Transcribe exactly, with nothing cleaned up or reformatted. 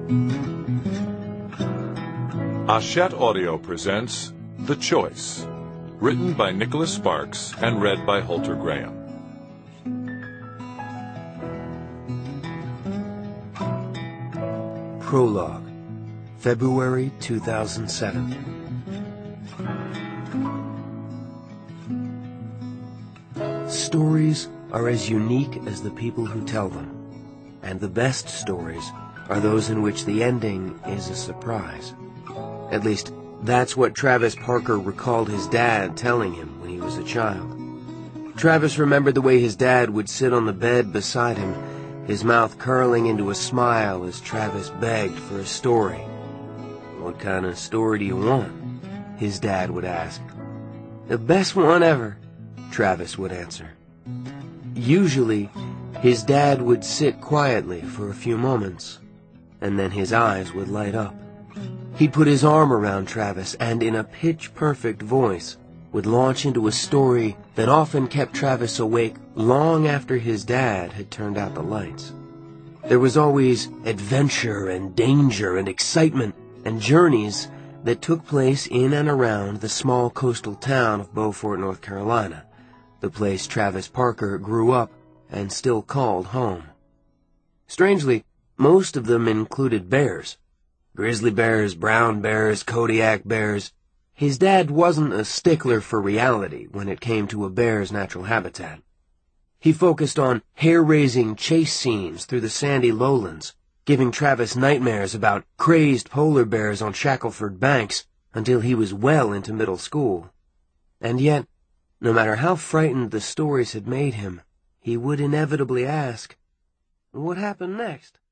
Hachette Audio presents The Choice, written by Nicholas Sparks and read by Holter Graham. Prologue, February two thousand seven. Stories are as unique as the people who tell them, and the best stories are those in which the ending is a surprise. At least, that's what Travis Parker recalled his dad telling him when he was a child. Travis remembered the way his dad would sit on the bed beside him, his mouth curling into a smile as Travis begged for a story. "What kind of story do you want?" his dad would ask. "The best one ever," Travis would answer. Usually, his dad would sit quietly for a few moments, and then his eyes would light up. He'd put his arm around Travis and, in a pitch-perfect voice, would launch into a story that often kept Travis awake long after his dad had turned out the lights. There was always adventure and danger and excitement and journeys that took place in and around the small coastal town of Beaufort, North Carolina, the place Travis Parker grew up and still called home. Strangely, most of them included bears. Grizzly bears, brown bears, Kodiak bears. His dad wasn't a stickler for reality when it came to a bear's natural habitat. He focused on hair-raising chase scenes through the sandy lowlands, giving Travis nightmares about crazed polar bears on Shackleford banks until he was well into middle school. And yet, no matter how frightened the stories had made him, he would inevitably ask, "What happened next?"